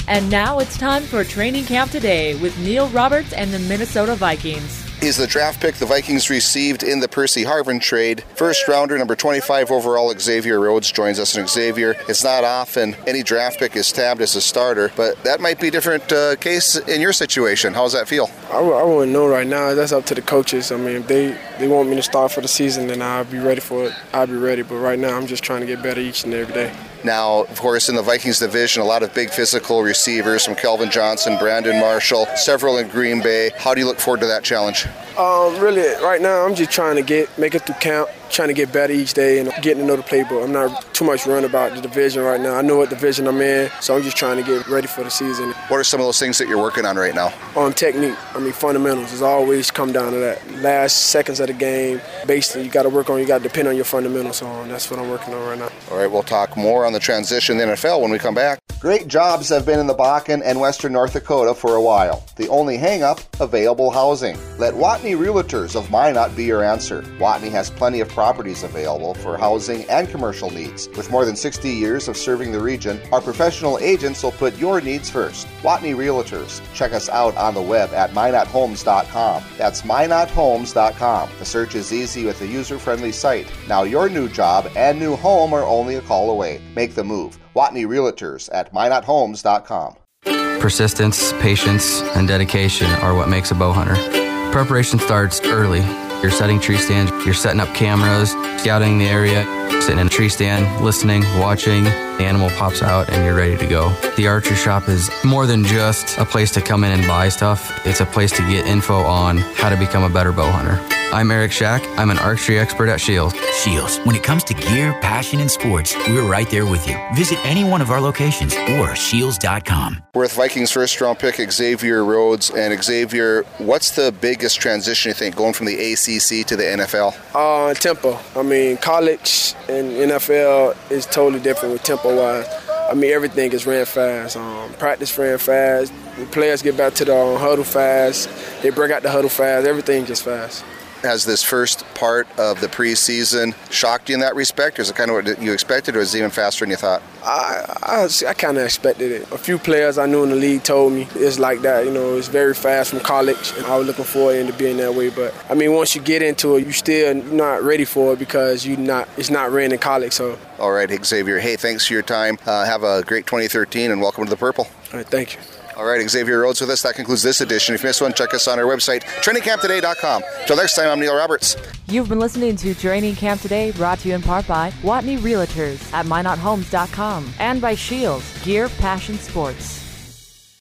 And now it's time for Training Camp Today with Neil Roberts and the Minnesota Vikings. He's the draft pick the Vikings received in the Percy Harvin trade. First rounder, number 25 overall, Xavier Rhodes joins us. And Xavier, it's not often any draft pick is tabbed as a starter, but that might be a different case in your situation. How does that feel? I wouldn't know right now. That's up to the coaches. I mean, if they want me to start for the season, then I'll be ready for it. I'll be ready. But right now, I'm just trying to get better each and every day. Now, of course, in the Vikings division, a lot of big physical receivers from Kelvin Johnson, Brandon Marshall, several in Green Bay. How do you look forward to that challenge? Really, right now, I'm just trying to make it through camp, trying to get better each day and getting to know the playbook. I'm not too much worried about the division right now. I know what division I'm in, so I'm just trying to get ready for the season. What are some of those things that you're working on right now? On technique, fundamentals. It's always come down to that. Last seconds of the game, basically, you got to depend on your fundamentals. So that's what I'm working on right now. All right, we'll talk more on the transition in the NFL when we come back. Great jobs have been in the Bakken and Western North Dakota for a while. The only hang-up, available housing. Let Watney Realtors of Minot be your answer. Watney has plenty of properties available for housing and commercial needs. With more than 60 years of serving the region, our professional agents will put your needs first. Watney Realtors. Check us out on the web at minothomes.com. That's minothomes.com. The search is easy with a user-friendly site. Now your new job and new home are only a call away. Make the move. Watney Realtors at minothomes.com. Persistence, patience, and dedication are what makes a bow hunter. Preparation starts early. You're setting tree stands, you're setting up cameras, scouting the area, sitting in a tree stand, listening, watching. The animal pops out and you're ready to go. The archery shop is more than just a place to come in and buy stuff. It's a place to get info on how to become a better bow hunter. I'm Eric Shack. I'm an archery expert at Shields. Shields. When it comes to gear, passion, and sports, we're right there with you. Visit any one of our locations or shields.com. We're with Vikings first-round pick Xavier Rhodes. And Xavier, what's the biggest transition you think going from the ACC to the NFL? Tempo. College and NFL is totally different with tempo-wise. Everything is ran fast. Practice ran fast. The players get back to the huddle fast. They break out the huddle fast. Everything just fast. Has this first part of the preseason shocked you in that respect? Or is it kind of what you expected, or is it even faster than you thought? I kind of expected it. A few players I knew in the league told me it's like that. It's very fast from college. And I was looking forward to being that way. But, once you get into it, you still not ready for it because it's not ran in college. So. All right, Xavier. Hey, thanks for your time. Have a great 2013 and welcome to the Purple. All right, thank you. All right, Xavier Rhodes with us. That concludes this edition. If you missed one, check us on our website, trainingcamptoday.com. Till next time, I'm Neil Roberts. You've been listening to Training Camp Today, brought to you in part by Watney Realtors at minothomes.com and by Shields, Gear, Passion, Sports.